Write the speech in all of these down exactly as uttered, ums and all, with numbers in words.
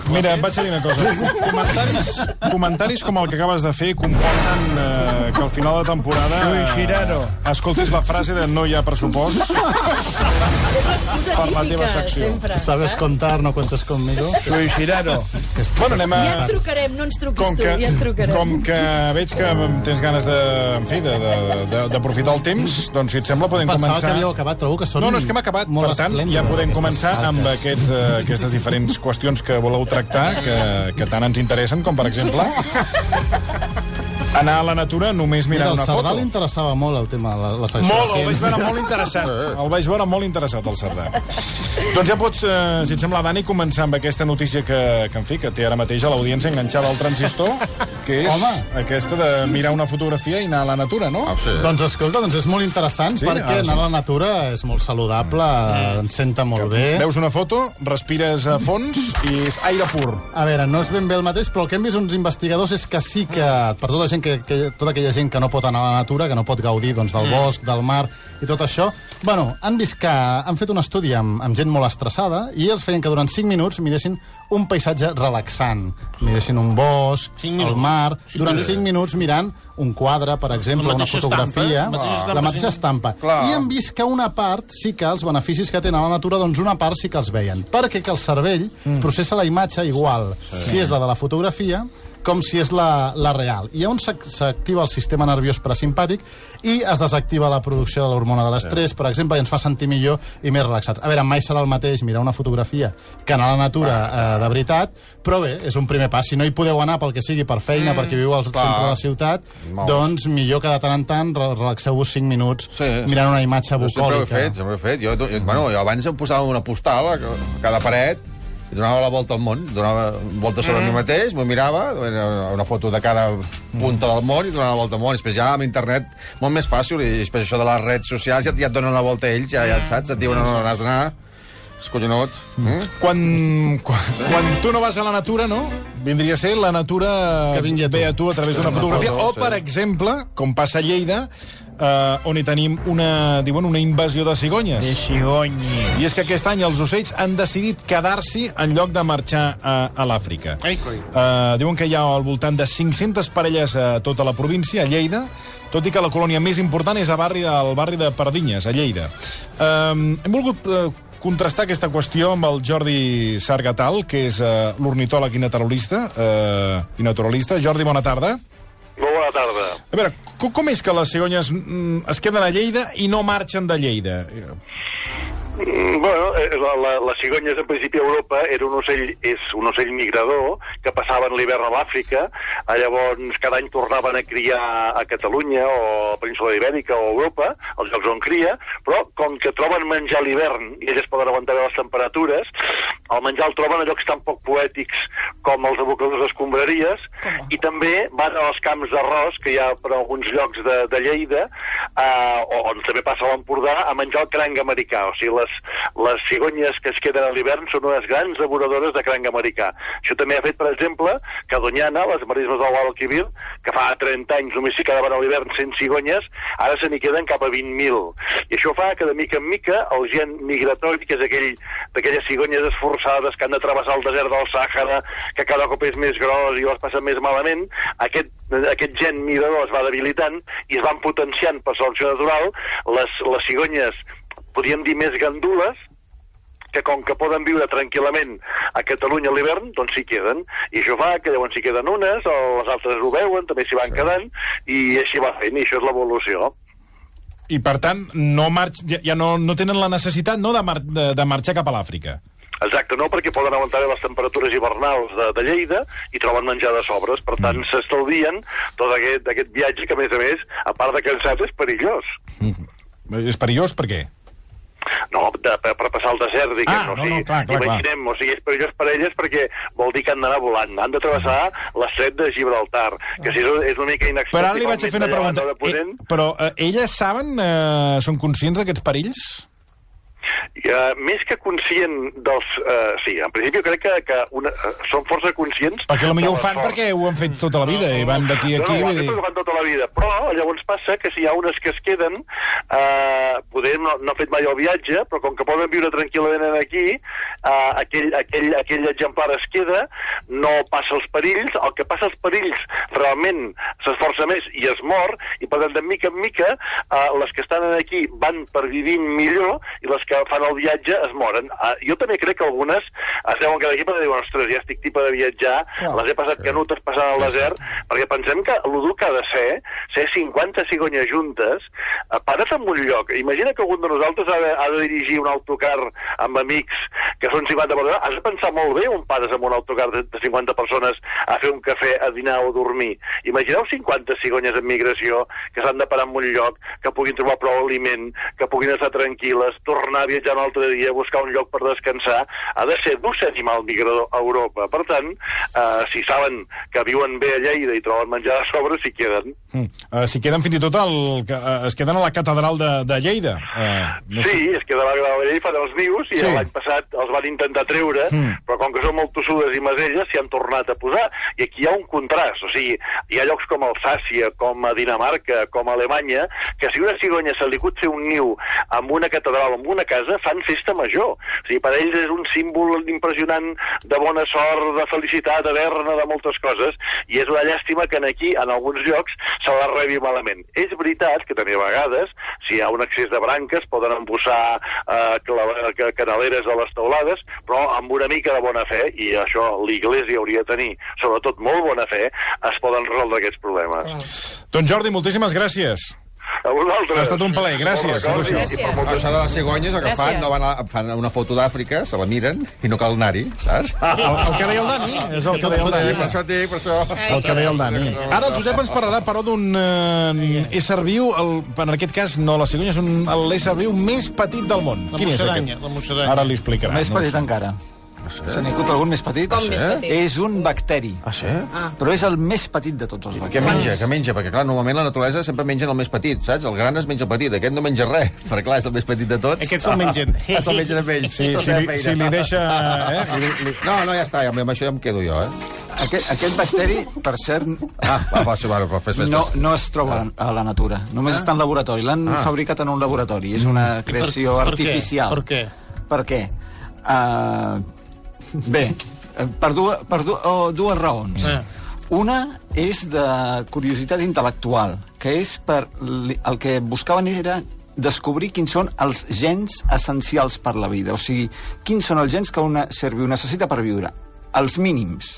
Mira, et vaig a dir una cosa. Comentaris, comentaris com el que acabes de fer comporten eh, que al final de temporada eh, escoltis la frase de no hi ha pressupost per la teva secció. Sabes contar, no cuentes conmigo. Luis Girano. Bueno, anem a... Ja et trucarem, no ens truquis Com tu, que, ja et trucarem. com que veig que tens ganes de, en fi, d'aprofitar el temps, doncs si et sembla podem Pensava començar... que havíeu acabat, trobo que són... No, no, és que hem acabat, per tant, ja podem començar amb aquests, uh, aquestes diferents qüestions que voleu tractar, que, que tant ens interessen, com per exemple... anar a la natura només mirant una foto. Mira, al Cerdà li interessava molt el tema, la, la secció molt, de el vaig ciència. veure molt interessat. El vaig veure molt interessat, el Cerdà. Doncs ja pots, eh, si et sembla, Dani, començar amb aquesta notícia que, que, en fi, que té ara mateix a l'audiència enganxada al transistor, que és Home. aquesta de mirar una fotografia i anar a la natura, no? Ah, sí. Doncs escolta, doncs és molt interessant, Sí, perquè ah, sí. anar a la natura és molt saludable, mm. ens senta molt bé. Veus una foto, respires a fons i és aire pur. A veure, no és ben bé el mateix, però el que hem vist uns investigadors és que sí que, per tota la gent que, que tota aquella gent que no pot anar a la natura, que no pot gaudir doncs, del bosc, del mar i tot això, bueno, han vist que han fet un estudi amb, amb gent molt estressada i els feien que durant cinc minuts miressin un paisatge relaxant. Miressin un bosc, el mar, durant cinc minuts mirant un quadre, per exemple, una fotografia, estampa, la mateixa estampa. I han vist que una part, sí que els beneficis que tenen a la natura, doncs una part sí que els veien. Perquè que el cervell processa la imatge igual, si és la de la fotografia, com si és la, la real. I on s'activa el sistema nerviós parasimpàtic i es desactiva la producció de l'hormona de l'estrès, per exemple, i ens fa sentir millor i més relaxats. A veure, mai serà el mateix mirar una fotografia que anar a la natura eh, de veritat, però bé, és un primer pas. Si no hi podeu anar pel que sigui, per feina, mm, perquè viu al centre de la ciutat, Molt. doncs millor que de tant en tant relaxeu-vos cinc minuts Sí, sí. mirant una imatge Jo sempre ho he bucòlica. fet, sempre ho he fet. Jo, jo, bueno, jo abans em posava una postal a cada paret i donava la volta al món, donava volta sobre mm. mi mateix, m'ho mirava, una foto de cada punta del món i donava la volta al món. I després ja amb internet molt més fàcil, i després això de les redes socials ja, ja et donen la volta a ells, ja, ja et saps, et diuen no, no, n'has d'anar, és collonut. Mm? Quan, quan, quan tu no vas a la natura, no? Vindria a ser la natura Que vingui a tu. ve a tu a través d'una fotografia. O, per exemple, com passa a Lleida, eh, on hi tenim una, diuen, una invasió de cigonyes. De cigonyi. I és que aquest any els ocells han decidit quedar-s'hi en lloc de marxar a, a l'Àfrica. Uh, diuen que hi ha al voltant de cinc-centes parelles a tota la província, a Lleida, tot i que la colònia més important és a barri, al barri de Pardinyes, a Lleida. Uh, hem volgut uh, contrastar aquesta qüestió amb el Jordi Sargatal, que és uh, l'ornitòleg i naturalista, uh, i naturalista. Jordi, bona tarda. Molt bona tarda. A veure, com, com és que les cigonyes mm, es queden a Lleida i no marxen de Lleida? Mm, bueno, eh, la, la, les cigonyes en principi a Europa era un ocell, és un ocell migrador que passaven l'hivern a l'Àfrica, llavors cada any tornaven a criar a Catalunya o a la península Ibèrica o a Europa, als llocs on cria, però com que troben menjar a l'hivern i elles poden aguantar bé les temperatures, el menjar el troben a llocs tan poc poètics com els abocadors d'escombraries, i també van als camps d'arròs que hi ha per alguns llocs de, de Lleida, eh, on també passa a l'Empordà, a menjar el cranc americà. O sigui, les, les cigonyes que es queden a l'hivern són unes grans devoradores de cranc americà. Això també ha fet, per exemple, que a Doñana, les marismes del Guadalquivir, que fa trenta anys només s'hi quedaven a l'hivern cent cigonyes, ara se n'hi queden cap a vint mil. I això fa que de mica en mica el gen migratori, que és aquell d'aquelles cigonyes esforçades que han de travessar el desert del Sàhara, que cada cop és més gros i els passa més malament, aquest, aquest gen migrador es va debilitant i es van potenciant per selecció natural les, les cigonyes, podríem dir, més gandules, que com que poden viure tranquil·lament a Catalunya a l'hivern, doncs s'hi queden. I això fa que llavors s'hi queden unes, o les altres ho veuen, també s'hi van quedant, i així va fent, i això és l'evolució. I, per tant, no marx, ja, ja no, no tenen la necessitat no, de, mar, de, de marxar cap a l'Àfrica. Exacte, no, perquè poden aguantar les temperatures hivernals de, de Lleida i troben menjar de sobres. Per tant, mm. s'estalvien tot aquest, aquest viatge que, a més a més, a part de cansat, és perillós. Mm. És perillós per què? No, de, per, per passar el desert, diguem, ah, no, no, o sigui, no, clar, clar, imaginem, clar. O sigui, és perillós per elles perquè vol dir que han d'anar volant, han de travessar l'estret de Gibraltar, que si és, és una mica inexplicable. Però ara li vaig a fer una pregunta. Eh, però eh, elles saben, eh, són conscients d'aquests perills? Uh, més que conscient dels... Uh, sí, en principi crec que, que una, uh, són força conscients... Perquè potser ho fan perquè ho han fet tota la vida i van d'aquí a aquí... No, no, ho han fet perquè ho fan tota la vida, però llavors passa que si hi ha unes que es queden, uh, poder no, no ha fet mai el viatge, però com que poden viure tranquil·lament aquí, uh, aquell, aquell, aquell exemplar es queda, no passa els perills, el que passa els perills realment s'esforça més i es mor, i per tant, de mica en mica, uh, les que estan aquí van pervivint millor i les que fan el viatge es moren. Uh, jo també crec que algunes es deuen quedar aquí perquè diuen, ostres, ja estic tipa de viatjar, oh, les he passat canutes passant al desert, perquè pensem que el dur que ha de ser, ser cinquanta cigonyes juntes, uh, parat en un lloc. Imagina que algun de nosaltres ha de, ha de dirigir un autocar amb amics que són cinquanta persones. Has de pensar molt bé on pares amb un autocar de, de cinquanta persones a fer un cafè, a dinar o a dormir. Imagineu cinquanta cigonyes en migració que s'han de parar en un lloc, que puguin trobar prou aliment, que puguin estar tranquil·les, tornar a viatjar un altre dia, buscar un lloc per descansar. Ha de ser dur ser animal migrador a Europa. Per tant, eh, si saben que viuen bé a Lleida i troben menjar a sobre, s'hi queden. Mm. Uh, s'hi queden fins i tot el, uh, es queden a la catedral de, de Lleida. Uh, no sí, sé. es queden a la catedral de Lleida i fan els nius, i sí. L'any passat els van intentar treure, mm. però com que són molt tossudes i maselles, s'hi han tornat a posar. I aquí hi ha un contrast. O sigui, hi ha llocs com Alsàcia, com a Dinamarca, com a Alemanya, que si una cigonya se li acut fer un niu amb una catedral, amb una casa, fan festa major. O sigui, per ells és un símbol impressionant de bona sort, de felicitat, eterna, de moltes coses, i és una llàstima que aquí, en alguns llocs, se la rebi malament. És veritat que també a vegades, si hi ha un excés de branques, poden embussar eh, canaleres a les teulades, però amb una mica de bona fe, i això l'Iglésia hauria de tenir, sobretot molt bona fe, es poden resoldre aquests problemes. Doncs Jordi, moltíssimes gràcies. A vosaltres. Ha estat un plaer, gràcies. Gràcies. Això de les cigonyes, el que fan, no van a, fan una foto d'Àfrica, se la miren i no cal anar-hi, saps? El, el que deia el Dani, és el que deia el Dani. Per això et dic, per això... El que deia el Dani. Ara el Josep ens parlarà, però, d'un eh, ésser viu, el, en aquest cas no la cigonya, és un, l'ésser viu més petit del món. La Quin és musaranya, aquest? la musaranya. Ara li explicarà. Més petit no? encara. Se n'ha hagut algun més petit? Com més petit? És un bacteri. Ah, sí? Ah. Però és el més petit de tots els Què bacteris. menja? Què menja? Perquè, clar, normalment la naturalesa sempre mengen el més petit, saps? El gran es menja el petit, aquest no menja res, perquè, clar, és el més petit de tots. Aquests se'l mengen. Ah, se'l mengen amb ells. Sí, si, li, si li deixa... Eh? Li, li... No, no, ja està, amb això ja em quedo jo, eh? Aquest, aquest bacteri, per cert, Ah, va, va, sí, va, va, fes, fes, no, fes. no es troba a la natura. Només està en laboratori. L'han Ah. fabricat en un laboratori. És una creació Per- per què? artificial. Per què? Per què? Uh, bé, per, dues, per du, oh, dues raons. Ah. Una és de curiositat intel·lectual, que és per... li- El que buscaven era descobrir quins són els gens essencials per la vida. O sigui, quins són els gens que un ser viu necessita per viure. Els mínims.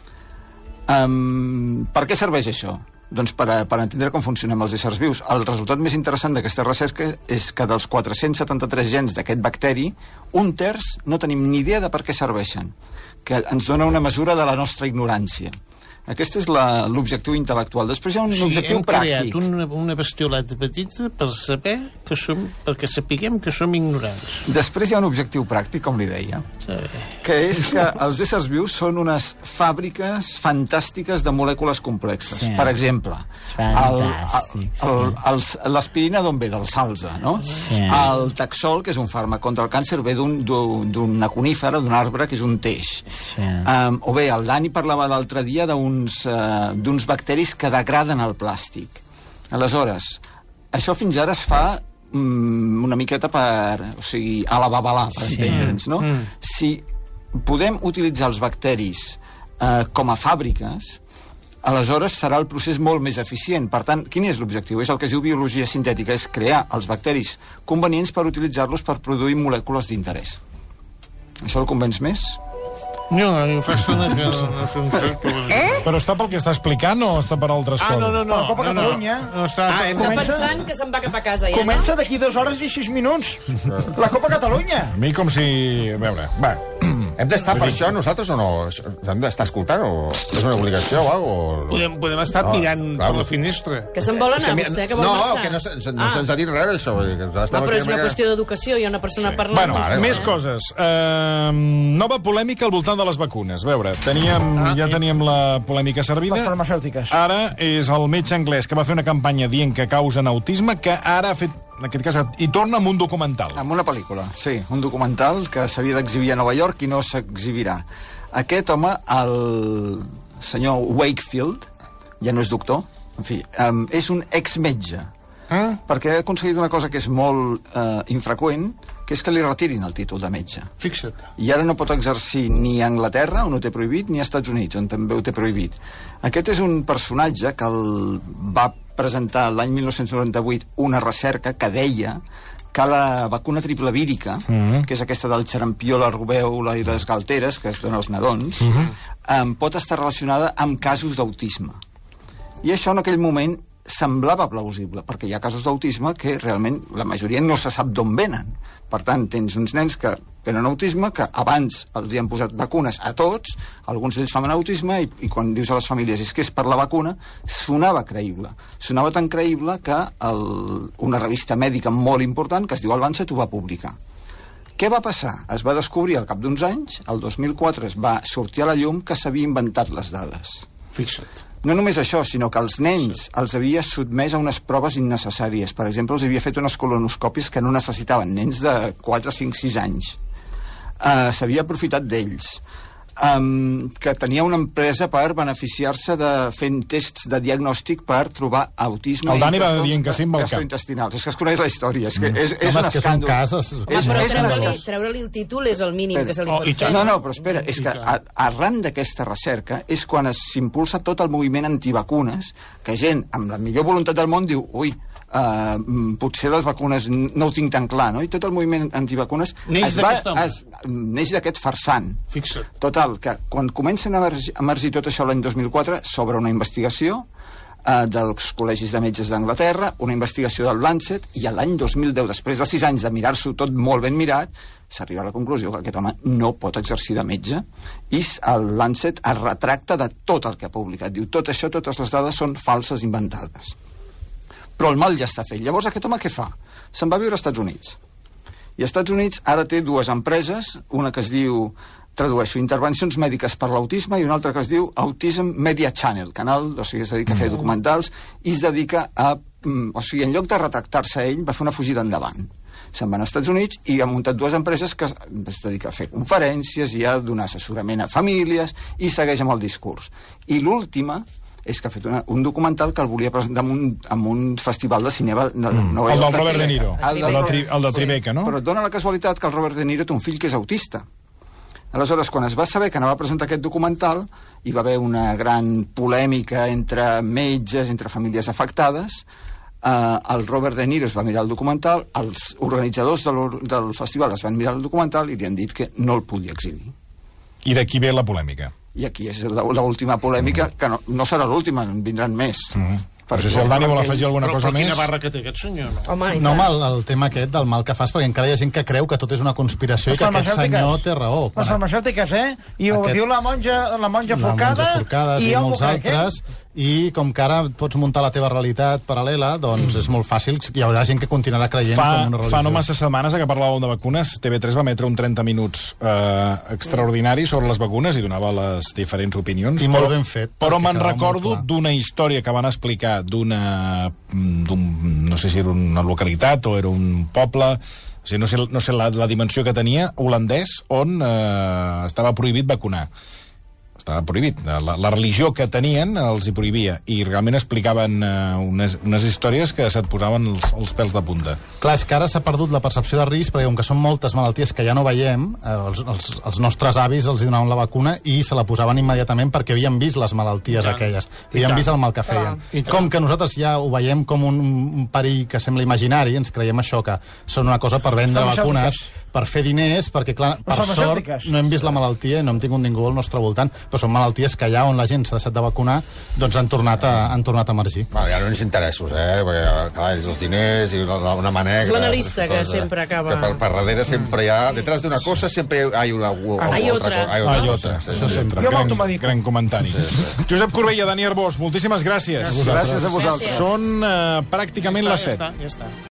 Um, per què serveix això? Doncs per, a, per entendre com funcionem els éssers vius. El resultat més interessant d'aquesta recerca és que dels quatre-cents setanta-tres gens d'aquest bacteri, un terç no tenim ni idea de per què serveixen, que ens dona una mesura de la nostra ignorància. Aquest és la- l'objectiu intel·lectual. Després hi ha un O sigui, objectiu hem creat pràctic. una, una bestioleta petita per saber que som, perquè sapiguem que som ignorants. Després hi ha un objectiu pràctic, com li deia, Sí. que és que els éssers vius són unes fàbriques fantàstiques de molècules complexes. Sí. Per exemple, Fantàstic, l'aspirina d'on ve? Del salze, no? Sí. El taxol, que és un fàrmac contra el càncer, ve d'un- d'un- d'una conífera, d'un arbre, que és un teix. Sí. Um, o bé, el Dani parlava l'altre dia d'uns uh, d'uns bacteris que degraden el plàstic. Aleshores, això fins ara es fa mm, una miqueta per... O sigui, a la babalà, per Sí. entendre'ns, no? Mm. Si podem utilitzar els bacteris uh, com a fàbriques, aleshores serà el procés molt més eficient. Per tant, quin és l'objectiu? És el que es diu biologia sintètica, és crear els bacteris convenients per utilitzar-los per produir molècules d'interès. Això el convenç més? No, fa estona que no, no sé, no sé eh? Però està pel que està explicant o està per altres Ah, coses? no, no, no. La Copa no, Catalunya. No, no està, Ah, Està Comença- pensant que se'n va cap a casa, ja, Comença d'aquí dues hores i sis minuts. La Copa Catalunya. A mi com si... A veure, va. Hem d'estar per això nosaltres o no? Hem d'estar escoltant o és una obligació o alguna cosa? Podem, podem estar No, mirant clar. per la finestra. Que se'n vol anar, mi- vostè, que vol no, marxar. que no, se- se- no Ah. se'ns ha dit res d'això. vull dir que nosaltres Va, estem però és aquí una una qüestió d'educació, hi ha una persona parlant. Bueno, doncs, vale, més eh? coses. Uh, nova polèmica al voltant de les vacunes. A veure, teníem, Ah, ja sí. teníem la polèmica servida. Les farmacèutiques. Ara és el metge anglès que va fer una campanya dient que causen autisme, que ara ha fet en aquest cas, hi torna amb un documental. Amb una pel·lícula, sí, un documental que s'havia d'exhibir a Nova York i no s'exhibirà. Aquest home, el senyor Wakefield, ja no és doctor, en fi, um, és un exmetge, eh? perquè ha aconseguit una cosa que és molt uh, infreqüent, que és que li retirin el títol de metge. Fixa't. I ara no pot exercir ni a Anglaterra, on ho té prohibit, ni a Estats Units, on també ho té prohibit. Aquest és un personatge que el va presentar l'any mil nou-cents noranta-vuit una recerca que deia que la vacuna triple vírica, mm-hmm. que és aquesta del xarampió, la rubèola i les galteres, que es dona als nadons, mm-hmm. um, pot estar relacionada amb casos d'autisme. I això en aquell moment semblava plausible, perquè hi ha casos d'autisme que realment la majoria no se sap d'on venen. Per tant, tens uns nens que tenen autisme, que abans els hi han posat vacunes a tots, alguns d'ells fan autisme, i, i quan dius a les famílies és que és per la vacuna, sonava creïble. Sonava tan creïble que el, una revista mèdica molt important, que es diu El Lancet, ho va publicar. Què va passar? Es va descobrir al cap d'uns anys, el dos mil quatre es va sortir a la llum que s'havia inventat les dades. Fixa't. No només això, sinó que els nens els havia sotmès a unes proves innecessàries. Per exemple, els havia fet unes colonoscòpies que no necessitaven, nens de quatre, cinc, sis anys. Uh, S'havia aprofitat d'ells. Um, que tenia una empresa per beneficiar-se de fent tests de diagnòstic per trobar autisme. El Dani va dient que sí amb el cap. Gastrointestinals. És que es coneix la història. És, que és, és Home, un és que són escàndol. cases... Home, És- però és un treure-li escàndol. treure-li el títol és el mínim que se li Oh, pot i fer. tant. No, no, però espera, és que a, arran d'aquesta recerca és quan es- s'impulsa tot el moviment antivacunes, que gent amb la millor voluntat del món diu, ui, uh, potser les vacunes n- no ho tinc tan clar, no? I tot el moviment antivacunes Neix es va, d'aquest home. es, neix d'aquest farsant. Fixa't. Total, que quan comencen a emergir, a emergir tot això l'any dos mil quatre, s'obre una investigació eh, dels col·legis de metges d'Anglaterra, una investigació del Lancet, i a l'any dos mil deu, després de sis anys de mirar-s'ho tot molt ben mirat, s'arriba a la conclusió que aquest home no pot exercir de metge, i el Lancet es retracta de tot el que ha publicat. Diu, tot això, totes les dades són falses, inventades. Però el mal ja està fet. Llavors aquest home què fa? Se'n va viure als Estats Units. I als Estats Units ara té dues empreses, una que es diu, tradueixo, Intervencions Mèdiques per l'Autisme, i una altra que es diu Autism Media Channel, canal, o sigui, es dedica a fer documentals, i es dedica a... mm, O sigui, en lloc de retractar-se ell, va fer una fugida endavant. Se'n van als Estats Units i ha muntat dues empreses que es dedica a fer conferències i a donar assessorament a famílies, i segueix amb el discurs. I l'última és que ha fet una, un documental que el volia presentar en un, en un festival de cinema de Mm. Nova El York. del Robert De Niro. El El del de, tri, Robert- el de Tribeca, no? Però et dona la casualitat que el Robert De Niro té un fill que és autista. Aleshores, quan es va saber que anava a presentar aquest documental, hi va haver una gran polèmica entre metges, entre famílies afectades, eh, el Robert De Niro es va mirar el documental, els organitzadors de del festival es van mirar el documental i li han dit que no el podia exhibir. I d'aquí ve la polèmica. I aquí és l'última polèmica, que no, no serà l'última, en vindran més. Mm. No sé si el Dani vol afegir alguna Però, cosa però quina més. barra que té aquest senyor, no? Home, i No, home, tant. el, el tema aquest del mal que fas, perquè encara hi ha gent que creu que tot és una conspiració Les i que aquest farmacèutiques. senyor té raó. Les Quan- farmacèutiques, eh? I ho Aquest- diu la monja, la monja la Forcada, Monja Forcada i i jo m'ho molts crec, eh? altres, i com que ara pots muntar la teva realitat paral·lela, doncs és molt fàcil, hi haurà gent que continuarà creient Fa, com una religió. fa no massa setmanes que parlàvem de vacunes, T V tres va emetre un trenta minuts eh, extraordinari sobre les vacunes i donava les diferents opinions. I molt però, ben fet, Però perquè me'n quedava molt recordo clar. d'una història que van explicar d'una... d'un no sé si era una localitat o era un poble, o sigui, no sé, no sé la, la dimensió que tenia, holandès, on eh, estava prohibit vacunar. Estava prohibit. La, la religió que tenien els hi prohibia. I realment explicaven eh, unes, unes històries que se't posaven els, els pèls de punta. Clar, és que ara s'ha perdut la percepció de risc, perquè com que són moltes malalties que ja no veiem, eh, els, els, els nostres avis els donaven la vacuna i se la posaven immediatament perquè havien vist les malalties aquelles, havien vist el mal que feien. Com que nosaltres ja ho veiem com un, un perill que sembla imaginari, ens creiem això, que són una cosa per vendre vacunes, per fer diners, perquè, clar, per sort farmacèutiques. no hem vist la malaltia i no hem tingut ningú al nostre voltant, però són malalties que allà on la gent s'ha deixat de vacunar, doncs han tornat a, han tornat a emergir. Bueno, hi ha uns interessos, eh? Perquè, clar, és els diners i una, una mà negra. És l'analista que coses, sempre acaba- Que per, per darrere sempre hi ha... Detrás d'una cosa sempre hi ha una... Hay otra. Hay Ah, otra. Iota. Sí, Això sí. sempre. Jo Gran, m'auto medico. gran comentari. Josep Corbella, Dani Arbós, moltíssimes gràcies. Gràcies a vosaltres. Gràcies. Són eh, pràcticament les set. Ja està, ja està.